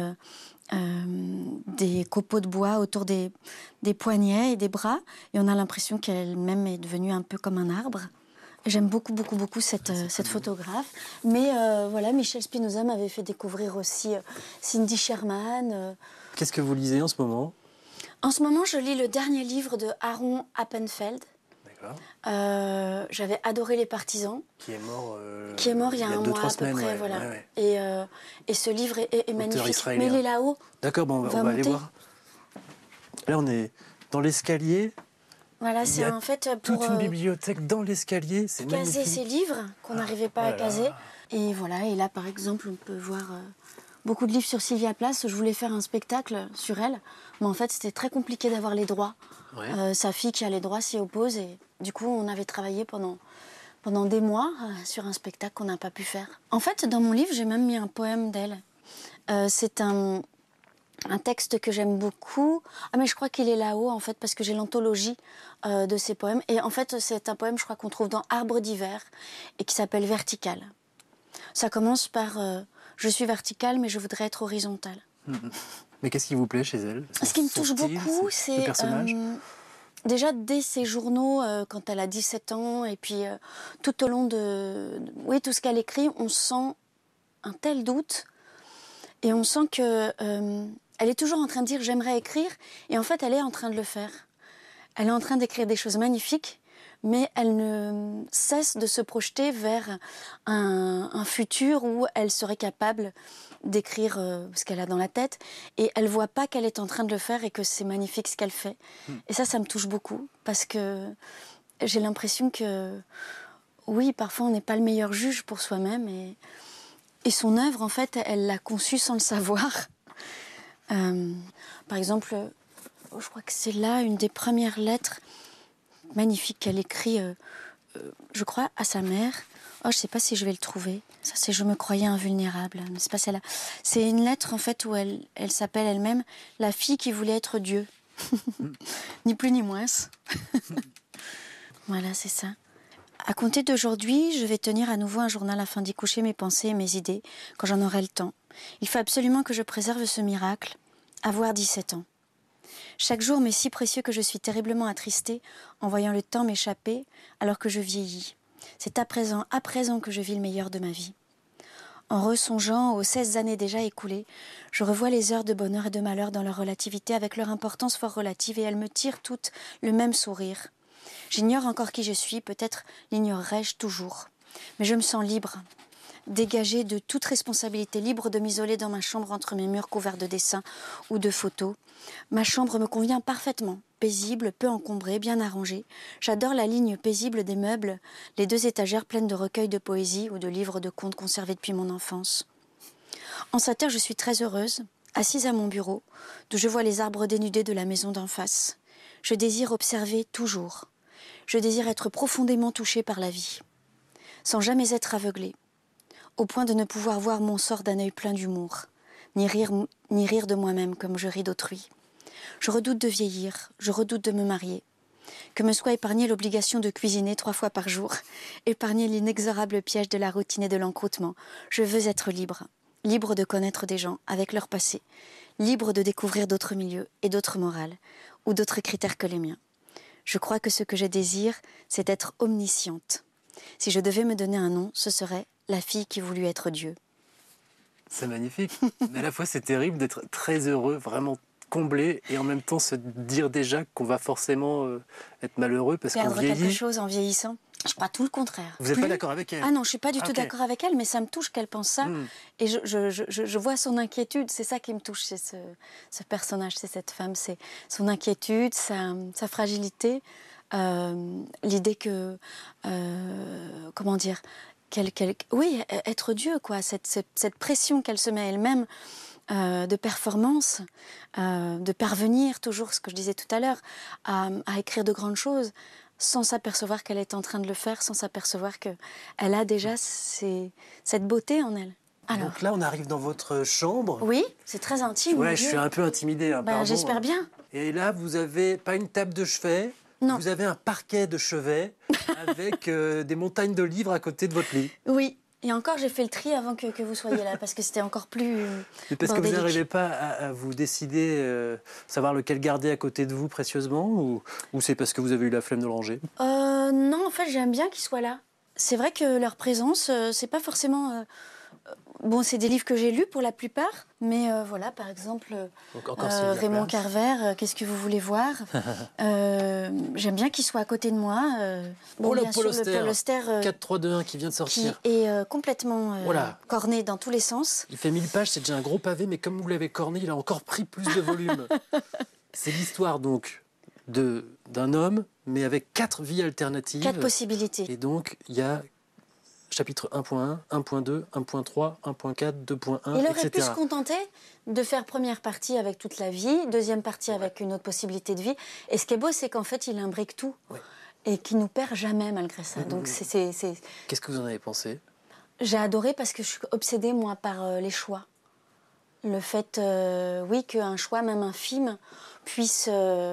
des copeaux de bois autour des poignets et des bras, et on a l'impression qu'elle-même est devenue un peu comme un arbre. J'aime beaucoup cette photographe. Mais voilà, Michel Spinoza m'avait fait découvrir aussi Cindy Sherman. Qu'est-ce que vous lisez en ce moment ? En ce moment, je lis le dernier livre de Aaron Appenfeld. J'avais adoré Les Partisans. Qui est mort il y a un mois à peu près, voilà. Ouais. Et ce livre est magnifique. Israélien. Mais il est là-haut. D'accord, bon, on va aller voir. Là, on est dans l'escalier. Voilà, c'est en fait pour toute une bibliothèque dans l'escalier. C'est caser magnifique. ces livres qu'on n'arrivait pas à caser. Et voilà, et là, par exemple, on peut voir beaucoup de livres sur Sylvia Plath. Je voulais faire un spectacle sur elle, mais en fait, c'était très compliqué d'avoir les droits. Ouais. Sa fille qui a les droits s'y oppose et du coup on avait travaillé pendant des mois sur un spectacle qu'on n'a pas pu faire. En fait, dans mon livre, j'ai même mis un poème d'elle. C'est un texte que j'aime beaucoup. Ah mais je crois qu'il est là-haut en fait parce que j'ai l'anthologie de ces poèmes. Et en fait, c'est un poème, je crois qu'on trouve dans Arbre d'hiver et qui s'appelle Vertical. Ça commence par je suis verticale mais je voudrais être horizontale. Mais qu'est-ce qui vous plaît chez elle ? Ce qui me touche beaucoup, c'est déjà dès ses journaux, quand elle a 17 ans, et puis tout au long de tout ce qu'elle écrit, on sent un tel doute, et on sent que elle est toujours en train de dire « j'aimerais écrire », et en fait elle est en train de le faire. Elle est en train d'écrire des choses magnifiques, mais elle ne cesse de se projeter vers un futur où elle serait capable d'écrire ce qu'elle a dans la tête, et elle ne voit pas qu'elle est en train de le faire et que c'est magnifique ce qu'elle fait. Et ça me touche beaucoup, parce que j'ai l'impression que, oui, parfois on n'est pas le meilleur juge pour soi-même, et son œuvre, en fait, elle l'a conçue sans le savoir. Par exemple, je crois que c'est là une des premières lettres magnifiques qu'elle écrit, je crois, à sa mère. Oh, je ne sais pas si je vais le trouver. Ça, c'est « Je me croyais invulnérable ». C'est pas celle-là. C'est une lettre, en fait, où elle s'appelle elle-même « La fille qui voulait être Dieu ». Ni plus ni moins. Voilà, c'est ça. À compter d'aujourd'hui, je vais tenir à nouveau un journal afin d'y coucher mes pensées et mes idées quand j'en aurai le temps. Il faut absolument que je préserve ce miracle, avoir 17 ans. Chaque jour m'est si précieux que je suis terriblement attristée en voyant le temps m'échapper alors que je vieillis. C'est à présent que je vis le meilleur de ma vie. En ressongeant aux 16 années déjà écoulées, je revois les heures de bonheur et de malheur dans leur relativité avec leur importance fort relative, et elles me tirent toutes le même sourire. J'ignore encore qui je suis, peut-être l'ignorerai-je toujours. Mais je me sens libre, dégagée de toute responsabilité, libre de m'isoler dans ma chambre entre mes murs couverts de dessins ou de photos. Ma chambre me convient parfaitement, paisible, peu encombrée, bien arrangée. J'adore la ligne paisible des meubles, les 2 étagères pleines de recueils de poésie ou de livres de contes conservés depuis mon enfance. En sa terre, je suis très heureuse, assise à mon bureau, d'où je vois les arbres dénudés de la maison d'en face. Je désire observer toujours. Je désire être profondément touchée par la vie, sans jamais être aveuglée, au point de ne pouvoir voir mon sort d'un œil plein d'humour, ni rire de moi-même comme je ris d'autrui. Je redoute de vieillir, je redoute de me marier. Que me soit épargnée l'obligation de cuisiner 3 fois par jour, épargner l'inexorable piège de la routine et de l'encroûtement. Je veux être libre, libre de connaître des gens avec leur passé, libre de découvrir d'autres milieux et d'autres morales, ou d'autres critères que les miens. Je crois que ce que je désire, c'est être omnisciente. Si je devais me donner un nom, ce serait la fille qui voulut être Dieu. C'est magnifique, mais à la fois c'est terrible d'être très heureux, vraiment comblé, et en même temps se dire déjà qu'on va forcément être malheureux parce qu'on vieillit. Perdre quelque chose en vieillissant. Je crois tout le contraire. Vous n'êtes pas d'accord avec elle? Ah non, je ne suis pas du tout d'accord avec elle, mais ça me touche qu'elle pense ça. Et je vois son inquiétude, c'est ça qui me touche, c'est ce personnage, c'est cette femme, c'est son inquiétude, sa fragilité, l'idée que, comment dire, oui, être Dieu, quoi, cette pression qu'elle se met elle-même, de performance, de parvenir toujours, ce que je disais tout à l'heure, à écrire de grandes choses, sans s'apercevoir qu'elle est en train de le faire, sans s'apercevoir qu'elle a déjà cette beauté en elle. Alors, donc là, on arrive dans votre chambre. Oui, c'est très intime. Ouais, je suis un peu intimidée. Hein, pardon, j'espère bien. Et là, vous avez pas une table de chevet, non. Vous avez un parquet de chevet avec des montagnes de livres à côté de votre lit. Oui. Et encore, j'ai fait le tri avant que vous soyez là, parce que c'était encore plus Mais parce bordélique. que vous n'arrivez pas à vous décider, savoir lequel garder à côté de vous précieusement, ou c'est parce que vous avez eu la flemme de le ranger? Non, en fait, j'aime bien qu'ils soient là. C'est vrai que leur présence, c'est pas forcément... Bon, c'est des livres que j'ai lus pour la plupart, mais voilà, par exemple, Raymond Carver, Qu'est-ce que vous voulez voir? J'aime bien qu'il soit à côté de moi. Bon, bien sûr, le Paul Auster 4-3-2-1 qui vient de sortir. Qui est complètement corné dans tous les sens. Il fait 1000 pages, c'est déjà un gros pavé, mais comme vous l'avez corné, il a encore pris plus de volume. C'est l'histoire donc d'un homme, mais avec 4 vies alternatives. 4 possibilités. Et donc, il y a chapitre 1.1, 1.2, 1.3, 1.4, 2.1, etc. Il aurait pu se contenter de faire première partie avec toute la vie, deuxième partie avec une autre possibilité de vie. Et ce qui est beau, c'est qu'en fait, il imbrique tout. Ouais. Et qu'il nous perd jamais, malgré ça. Donc, Qu'est-ce que vous en avez pensé? J'ai adoré parce que je suis obsédée, moi, par les choix. Le fait, oui, qu'un choix, même infime, puisse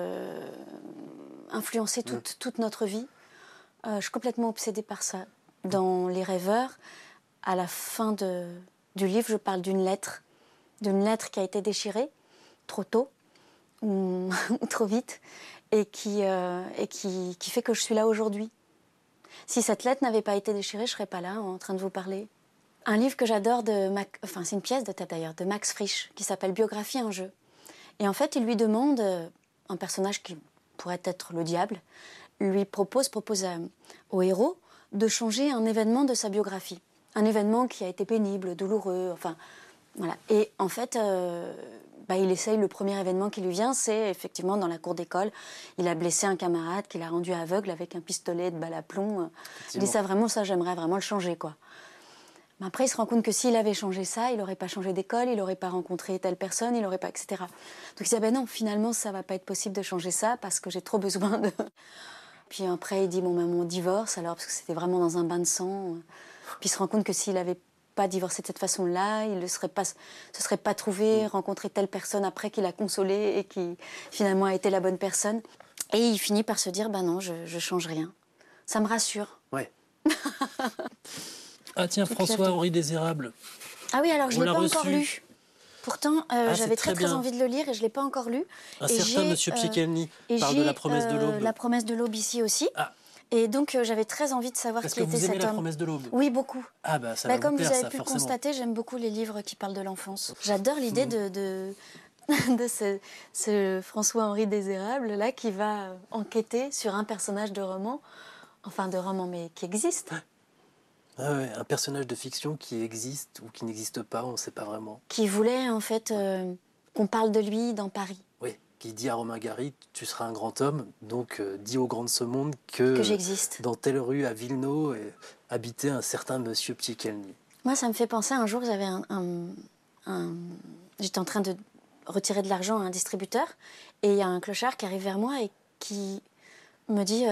influencer toute notre vie. Je suis complètement obsédée par ça. Dans Les Rêveurs, à la fin du livre, je parle d'une lettre qui a été déchirée trop tôt ou trop vite et qui fait que je suis là aujourd'hui. Si cette lettre n'avait pas été déchirée, je ne serais pas là en train de vous parler. Un livre que j'adore c'est une pièce de théâtre d'ailleurs, de Max Frisch, qui s'appelle Biographie en jeu. Et en fait, il lui demande, un personnage qui pourrait être le diable, lui propose au héros de changer un événement de sa biographie. Un événement qui a été pénible, douloureux, enfin, voilà. Et en fait, il essaye, le premier événement qui lui vient, c'est effectivement dans la cour d'école. Il a blessé un camarade qu'il a rendu aveugle avec un pistolet de balle à plomb. Il dit ça, j'aimerais vraiment le changer, quoi. Mais après, il se rend compte que s'il avait changé ça, il n'aurait pas changé d'école, il n'aurait pas rencontré telle personne, il n'aurait pas, etc. Donc il dit, non, finalement, ça ne va pas être possible de changer ça parce que j'ai trop besoin de... Puis après, il dit, mon divorce, alors, parce que c'était vraiment dans un bain de sang. Puis il se rend compte que s'il n'avait pas divorcé de cette façon-là, il ne se serait pas trouvé, rencontré telle personne après qui l'a consolé et qui finalement a été la bonne personne. Et il finit par se dire, non, je change rien. Ça me rassure. Ouais. Ah tiens, François-Henri Désérable. Ah oui, alors je ne l'ai pas encore lu. Pourtant, j'avais très envie de le lire et je ne l'ai pas encore lu. Un certain Monsieur Piekelny parle de La Promesse de l'Aube. La Promesse de l'Aube ici aussi. Ah. Et donc, j'avais très envie de savoir qui était cet homme. Parce que vous aimez La Promesse de l'Aube? Oui, beaucoup. Ah ça va comme vous plaire, vous avez ça, pu forcément. Le constater, j'aime beaucoup les livres qui parlent de l'enfance. J'adore l'idée de ce François-Henri Désérable là qui va enquêter sur un personnage de roman, mais qui existe. Ah ouais, un personnage de fiction qui existe ou qui n'existe pas, on ne sait pas vraiment. Qui voulait en fait qu'on parle de lui dans Paris. Oui, qui dit à Romain Gary, tu seras un grand homme, donc dis au grand de ce monde que j'existe. Dans telle rue à Villeneuve habitait un certain Monsieur Piekelny. Moi, ça me fait penser, un jour, j'avais j'étais en train de retirer de l'argent à un distributeur et il y a un clochard qui arrive vers moi et qui me dit,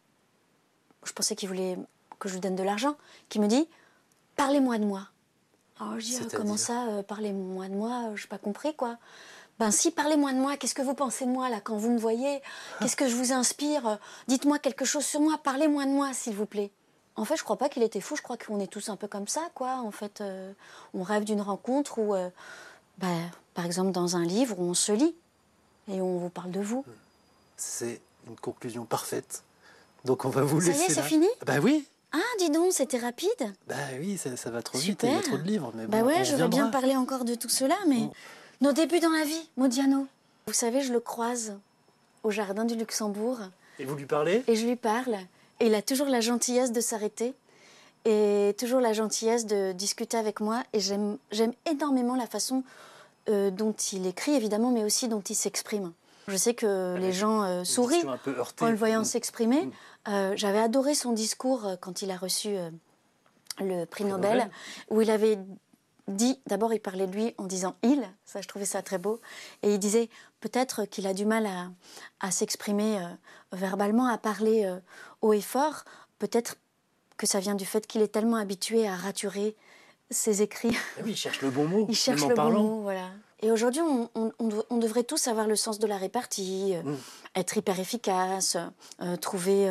je pensais qu'il voulait que je lui donne de l'argent, qui me dit « Parlez-moi de moi ». Alors je dis « Comment ça, parlez-moi de moi ?» Je n'ai pas compris, quoi. Si, parlez-moi de moi, qu'est-ce que vous pensez de moi, là, quand vous me voyez? Qu'est-ce que je vous inspire? Dites-moi quelque chose sur moi, parlez-moi de moi, s'il vous plaît. En fait, je ne crois pas qu'il était fou, je crois qu'on est tous un peu comme ça, quoi. En fait, on rêve d'une rencontre où, par exemple, dans un livre, où on se lit et on vous parle de vous. C'est une conclusion parfaite. Donc on va vous laisser. Ça y est, c'est là. fini? Bah oui. Ah, dis donc, c'était rapide. Bah oui, ça va trop Super. vite, il y a trop de livres. Mais bah bon, ouais, j'aurais bien parlé encore de tout cela, mais... Nos débuts dans la vie, Modiano. Vous savez, je le croise au jardin du Luxembourg. Et vous lui parlez? Et je lui parle. Et il a toujours la gentillesse de s'arrêter. Et toujours la gentillesse de discuter avec moi. Et j'aime énormément la façon dont il écrit, évidemment, mais aussi dont il s'exprime. Je sais que les gens sourient en le voyant s'exprimer. J'avais adoré son discours quand il a reçu le prix Nobel, où il avait dit, d'abord il parlait de lui en disant « il », ça je trouvais ça très beau, et il disait peut-être qu'il a du mal à s'exprimer verbalement, à parler haut et fort, peut-être que ça vient du fait qu'il est tellement habitué à raturer ses écrits. Ah oui, il cherche le bon mot. Il cherche le bon mot, voilà. Et aujourd'hui, on devrait tous avoir le sens de la répartie, être hyper efficace, trouver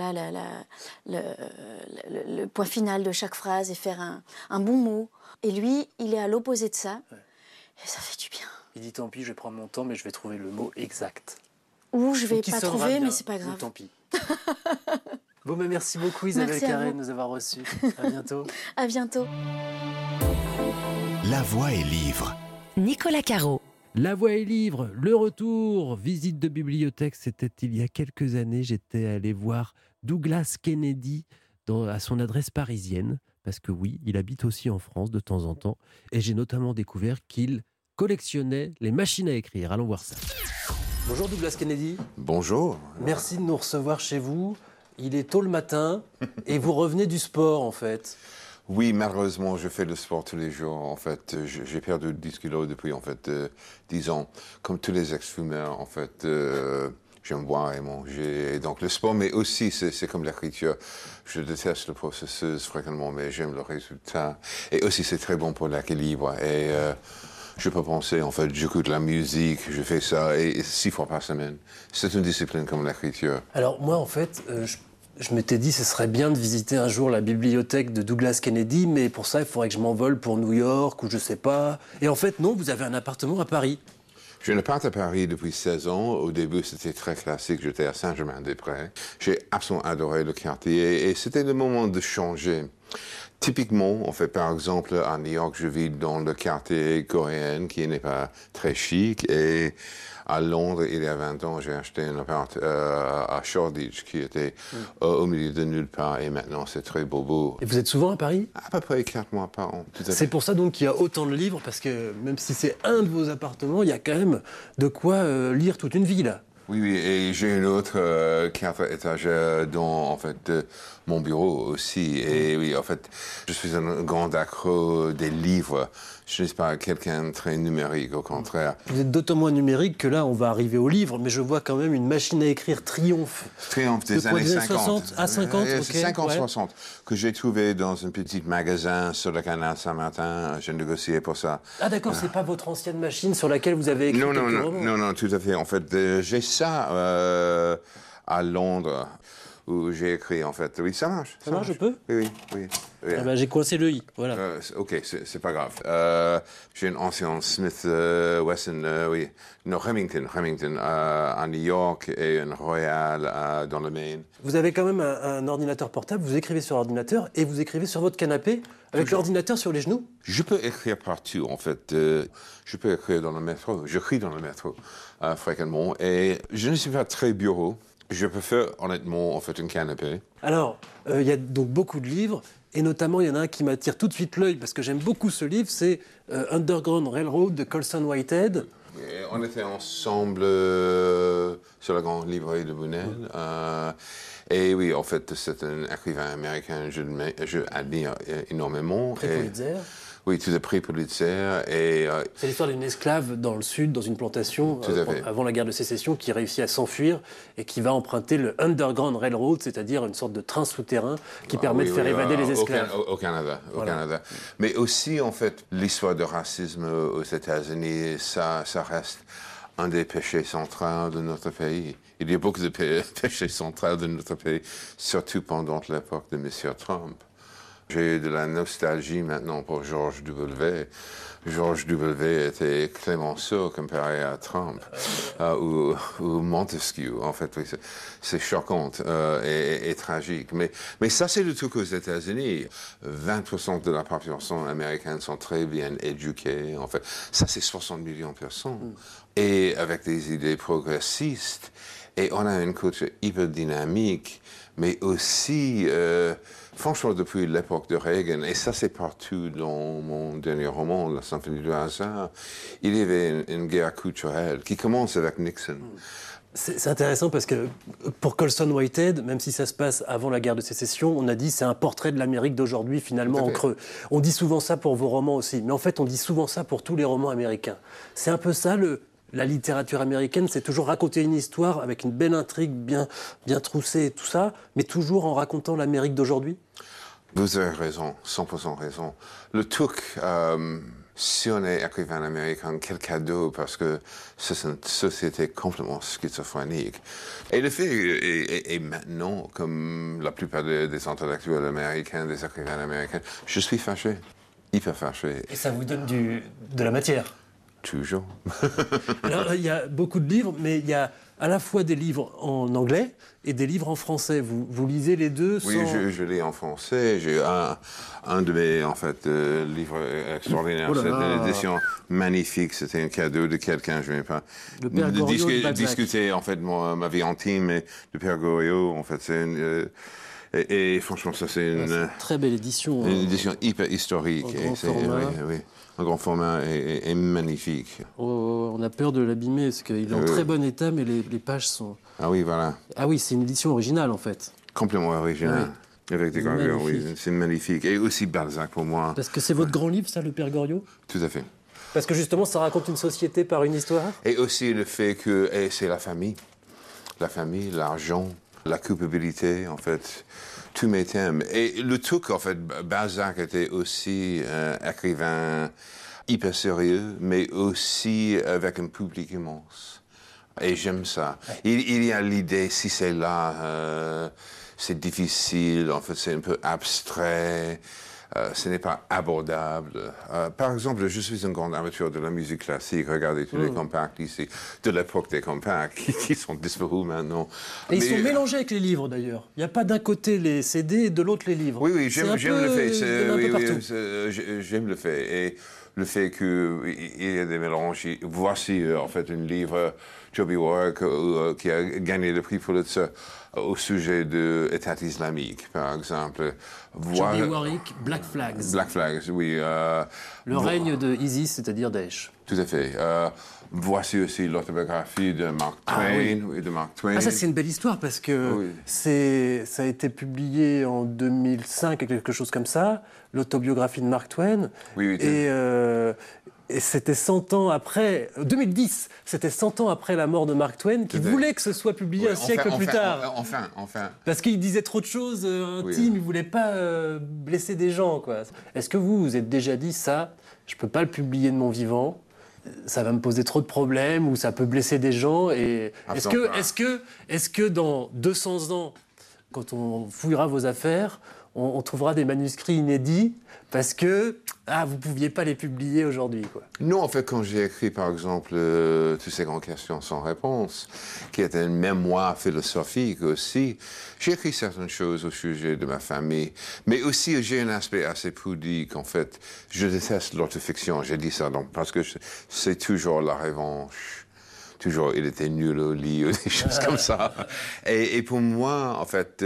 le point final de chaque phrase et faire un bon mot. Et lui, il est à l'opposé de ça. Ouais. Et ça fait du bien. Il dit tant pis, je vais prendre mon temps, mais je vais trouver le mot exact. Ou je vais pas trouver, mais c'est pas grave. Tant pis. Bon, mais merci beaucoup Isabelle Carré de nous avoir reçus. À bientôt. À bientôt. La Voix est livre. Nicolas Caro. La Voix est livre, le retour, visite de bibliothèque, c'était il y a quelques années. J'étais allé voir Douglas Kennedy à son adresse parisienne, parce que oui, il habite aussi en France de temps en temps. Et j'ai notamment découvert qu'il collectionnait les machines à écrire. Allons voir ça. Bonjour Douglas Kennedy. Bonjour. Merci de nous recevoir chez vous. Il est tôt le matin et vous revenez du sport en fait. Oui, malheureusement, je fais le sport tous les jours. En fait, j'ai perdu 10 kilos depuis 10 ans. Comme tous les ex-fumeurs, en fait, j'aime boire et manger. Et donc le sport, mais aussi, c'est comme l'écriture. Je déteste le processus fréquemment, mais j'aime le résultat. Et aussi, c'est très bon pour l'équilibre. Et je peux penser, en fait, j'écoute la musique, je fais ça 6 fois par semaine. C'est une discipline comme l'écriture. Alors moi, en fait, je m'étais dit ce serait bien de visiter un jour la bibliothèque de Douglas Kennedy, mais pour ça, il faudrait que je m'envole pour New York ou je sais pas. Et en fait, non, vous avez un appartement à Paris. Je ne pars à Paris depuis 16 ans. Au début, c'était très classique. J'étais à Saint-Germain-des-Prés. J'ai absolument adoré le quartier et c'était le moment de changer. Typiquement, en fait, par exemple, à New York, je vis dans le quartier coréen qui n'est pas très chic. Et à Londres, il y a 20 ans, j'ai acheté un appart à Shoreditch qui était au milieu de nulle part. Et maintenant, c'est très beau. Et vous êtes souvent à Paris ? À peu près 4 mois par an. Tout à fait. C'est pour ça donc qu'il y a autant de livres, parce que même si c'est un de vos appartements, il y a quand même de quoi lire toute une vie, là. Oui, et j'ai une autre 4 étagères dans, en fait, mon bureau aussi. Et oui, en fait, je suis un grand accro des livres. Je ne suis pas quelqu'un de très numérique, au contraire. Vous êtes d'autant moins numérique que là, on va arriver au livre, mais je vois quand même une machine à écrire Triomphe. Triomphe des années 50. 60 à 50, ok. C'est 50-60, que j'ai trouvé dans un petit magasin sur le canal Saint-Martin. J'ai négocié pour ça. Ah d'accord, c'est pas votre ancienne machine sur laquelle vous avez écrit quelques romans. Non, tout à fait. En fait, j'ai ça à Londres, où j'ai écrit, en fait. Oui, ça marche. Ça marche, je peux ? Oui. Ah ben, j'ai coincé le i, voilà. Ok, c'est pas grave. J'ai une ancienne Smith Wesson, Remington à New York et une Royal dans le Maine. Vous avez quand même un ordinateur portable, vous écrivez sur ordinateur et vous écrivez sur votre canapé avec l'ordinateur sur les genoux ? Je peux écrire partout, en fait. Je peux écrire dans le métro. J'écris dans le métro fréquemment et je ne suis pas très bureau. Je préfère honnêtement, en fait, un canapé. Alors, il y a donc beaucoup de livres. Et notamment, il y en a un qui m'attire tout de suite l'œil, parce que j'aime beaucoup ce livre, c'est Underground Railroad de Colson Whitehead. Et on était ensemble sur la grande librairie de Bunel. Et oui, en fait, c'est un écrivain américain, je admire énormément. Prix Pulitzer. Oui, tout est prix Pulitzer. C'est l'histoire d'une esclave dans le sud, dans une plantation, avant la guerre de sécession, qui réussit à s'enfuir et qui va emprunter le Underground Railroad, c'est-à-dire une sorte de train souterrain qui permet de faire évader les esclaves. Au Canada. Mais aussi, en fait, l'histoire du racisme aux États-Unis, ça reste un des péchés centraux de notre pays. Il y a beaucoup de péchés centraux de notre pays, surtout pendant l'époque de M. Trump. J'ai de la nostalgie maintenant pour George W. George W. était Clemenceau comparé à Trump ou Montesquieu. En fait, oui, c'est choquant et tragique. Mais ça, c'est le truc aux États-Unis. 20% de la population américaine sont très bien éduqués. En fait, ça, c'est 60 millions de personnes. Et avec des idées progressistes. Et on a une culture hyper dynamique, mais aussi... franchement, depuis l'époque de Reagan, et ça c'est partout dans mon dernier roman, La Symphonie du hasard, il y avait une guerre culturelle qui commence avec Nixon. C'est intéressant parce que pour Colson Whitehead, même si ça se passe avant la guerre de sécession, on a dit c'est un portrait de l'Amérique d'aujourd'hui finalement en creux. On dit souvent ça pour vos romans aussi, mais en fait on dit souvent ça pour tous les romans américains. C'est un peu ça la littérature américaine, c'est toujours raconter une histoire avec une belle intrigue bien troussée et tout ça, mais toujours en racontant l'Amérique d'aujourd'hui. Vous avez raison, 100% raison. Le truc, si on est écrivain américain, quel cadeau, parce que c'est une société complètement schizophrénique. Et le fait est maintenant, comme la plupart des intellectuels américains, des écrivains américains, je suis fâché, hyper fâché. Et ça vous donne de la matière ? Toujours. Alors, il y a beaucoup de livres, mais il y a à la fois des livres en anglais et des livres en français. Vous lisez les deux sans... Oui, je lis en français. J'ai un de mes, en fait, livres extraordinaires. C'est une édition magnifique. C'était un cadeau de quelqu'un. Je ne vais pas discuter, en fait, ma vie intime, mais le Père Goriot, en fait, c'est une... Et franchement, ça, c'est une très belle édition. Une édition hyper historique. Oui. Un grand format est magnifique. On a peur de l'abîmer, parce qu'il est en très bon état, mais les pages sont... Ah oui, voilà. Ah oui, c'est une édition originale, en fait. Complètement originale. Oui. Avec des gravures, oui. C'est magnifique. Et aussi Balzac, pour moi. Parce que c'est votre grand livre, ça, le Père Goriot ? Tout à fait. Parce que justement, ça raconte une société par une histoire ? Et aussi le fait que c'est la famille. La famille, l'argent, la culpabilité, en fait... Tous mes thèmes. Et le truc, en fait, Balzac était aussi un écrivain hyper sérieux, mais aussi avec un public immense. Et j'aime ça. Il y a l'idée, si c'est là, c'est difficile, en fait, c'est un peu abstrait. ce n'est pas abordable. Par exemple, je suis un grand amateur de la musique classique. Regardez tous les compacts ici, de l'époque des compacts, qui sont disparus maintenant. Et ils sont mélangés avec les livres, d'ailleurs. Il n'y a pas d'un côté les CD et de l'autre les livres. Oui, j'aime le fait. J'aime le fait. Et le fait qu'il y ait des mélanges. Voici, en fait, un livre, Joby Warwick, qui a gagné le prix Pulitzer au sujet de l'État islamique, par exemple. Joby Warwick, Black Flags. Black Flags, oui. Le règne de ISIS, c'est-à-dire Daesh. Tout à fait. Voici aussi l'autobiographie de Mark Twain. Ah, ça, c'est une belle histoire parce que ça a été publié en 2005, quelque chose comme ça, l'autobiographie de Mark Twain. Oui, et c'était 100 ans après, 2010, c'était 100 ans après la mort de Mark Twain, qui voulait que ce soit publié un siècle plus tard. Enfin. Parce qu'il disait trop de choses intimes, il ne voulait pas blesser des gens, quoi. Est-ce que vous vous êtes déjà dit ça, je ne peux pas le publier de mon vivant, ça va me poser trop de problèmes, ou ça peut blesser des gens, et est-ce que dans 200 ans, quand on fouillera vos affaires, on trouvera des manuscrits inédits parce que vous ne pouviez pas les publier aujourd'hui, quoi. Non, en fait, quand j'ai écrit, par exemple, Toutes ces grandes questions sans réponse, qui est une mémoire philosophique aussi, j'ai écrit certaines choses au sujet de ma famille, mais aussi j'ai un aspect assez pudique, en fait. Je déteste l'autofiction, j'ai dit ça, parce que c'est toujours la revanche. Toujours, il était nul au lit, ou des choses comme ça. Et pour moi, en fait...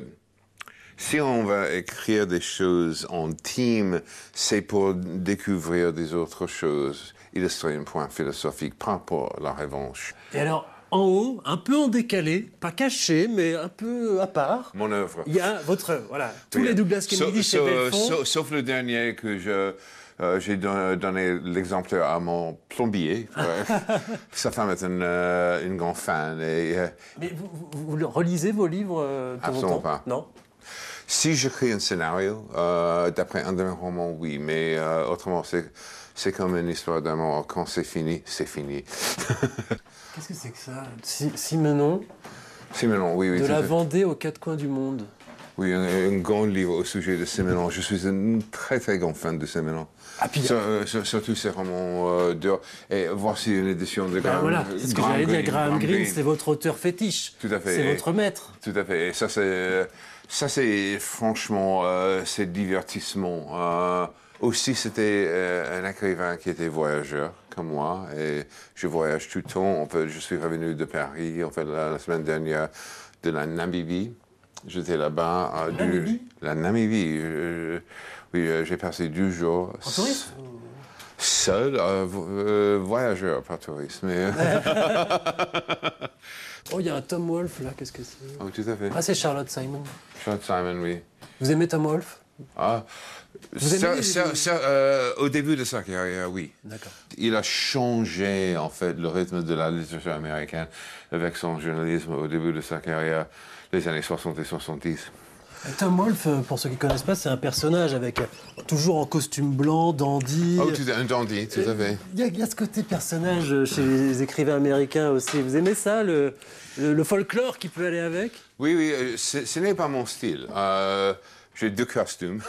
si on va écrire des choses en team, c'est pour découvrir des autres choses, illustrer un point philosophique, pas pour la revanche. Et alors, en haut, un peu en décalé, pas caché, mais un peu à part... Mon œuvre. Il y a votre œuvre, voilà. Tous les Douglas Kennedy chez Belfond. Sauf le dernier que j'ai donné l'exemplaire à mon plombier. Sa femme est une grande fan. Mais vous relisez vos livres de temps en temps? Absolument pas. Non. Si j'écris un scénario, d'après un de mes romans, oui, mais autrement, c'est comme une histoire d'amour. Quand c'est fini, c'est fini. Qu'est-ce que c'est que ça? Simenon, oui. De la Vendée aux quatre coins du monde. Oui, un grand livre au sujet de Simenon. Je suis un très, très grand fan de Simenon. Surtout ces romans durs. Et voici une édition de Graham Greene. Voilà, c'est ce que j'allais dire. Graham Greene, c'est votre auteur fétiche. Tout à fait. C'est votre maître. Tout à fait. Et ça, c'est franchement, c'est divertissement. Aussi, c'était un écrivain qui était voyageur, comme moi, et je voyage tout le temps. En fait, je suis revenu de Paris, en fait, la semaine dernière, de la Namibie. J'étais là-bas. La Namibie. Oui, j'ai passé 2 jours. En tourisme? Seul, voyageur, pas touriste, mais... Oh, il y a un Tom Wolfe, là, qu'est-ce que c'est? Oh, tout à fait. Ah, c'est Charlotte Simon. Charlotte Simon, oui. Vous aimez Tom Wolfe? Au début de sa carrière, oui. D'accord. Il a changé, en fait, le rythme de la littérature américaine avec son journalisme au début de sa carrière, les années 60 et 70. Tom Wolfe, pour ceux qui ne connaissent pas, c'est un personnage avec toujours en costume blanc, dandy. Oh, un dandy, tout à fait. Il y a ce côté personnage chez les écrivains américains aussi. Vous aimez ça, le folklore qui peut aller avec? Oui, ce n'est pas mon style. J'ai 2 costumes.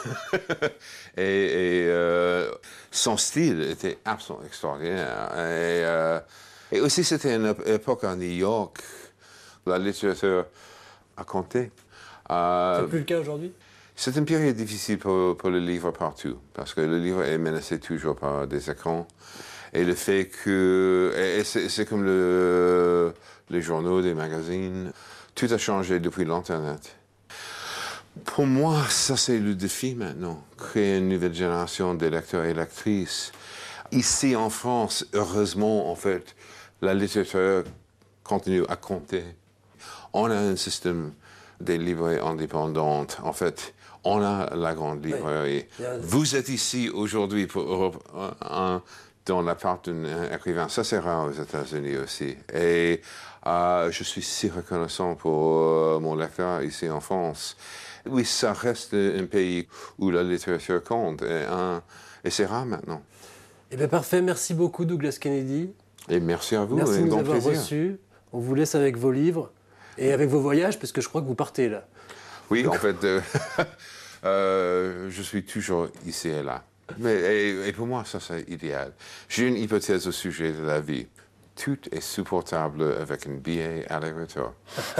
et son style était absolument extraordinaire. Et aussi, c'était une époque à New York où la littérature a compté. C'est plus le cas aujourd'hui? C'est une période difficile pour le livre partout, parce que le livre est menacé toujours par des écrans. Et le fait que... c'est comme les journaux, les magazines. Tout a changé depuis l'Internet. Pour moi, ça c'est le défi maintenant. Créer une nouvelle génération de lecteurs et lectrices. Ici en France, heureusement, en fait, la littérature continue à compter. On a un système des librairies indépendantes. En fait, on a la grande librairie. Oui. Vous êtes ici aujourd'hui pour Europe 1 dans l'appart d'un écrivain. Ça, c'est rare aux États-Unis aussi. Et je suis si reconnaissant pour mon lecteur ici en France. Oui, ça reste un pays où la littérature compte. Et c'est rare maintenant. Eh bien, parfait. Merci beaucoup, Douglas Kennedy. Et merci à vous. Merci de nous avoir plaisir. reçus. On vous laisse avec vos livres et avec vos voyages, parce que je crois que vous partez là. Oui, en fait, je suis toujours ici et là. Et pour moi, ça, c'est idéal. J'ai une hypothèse au sujet de la vie. Tout est supportable avec un billet aller-retour.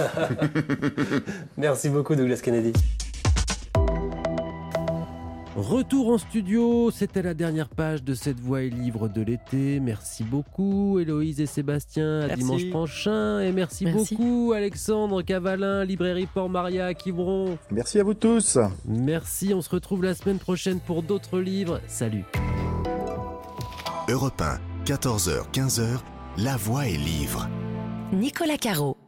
Merci beaucoup, Douglas Kennedy. Retour en studio, c'était la dernière page de cette Voix et Livre de l'été. Merci beaucoup Héloïse et Sébastien, à dimanche prochain. Et merci beaucoup Alexandre Cavalin, Librairie Port-Maria à Quiberon. Merci à vous tous. Merci, on se retrouve la semaine prochaine pour d'autres livres. Salut. Europe 1, 14h, 15h, La Voix et Livre. Nicolas Caro.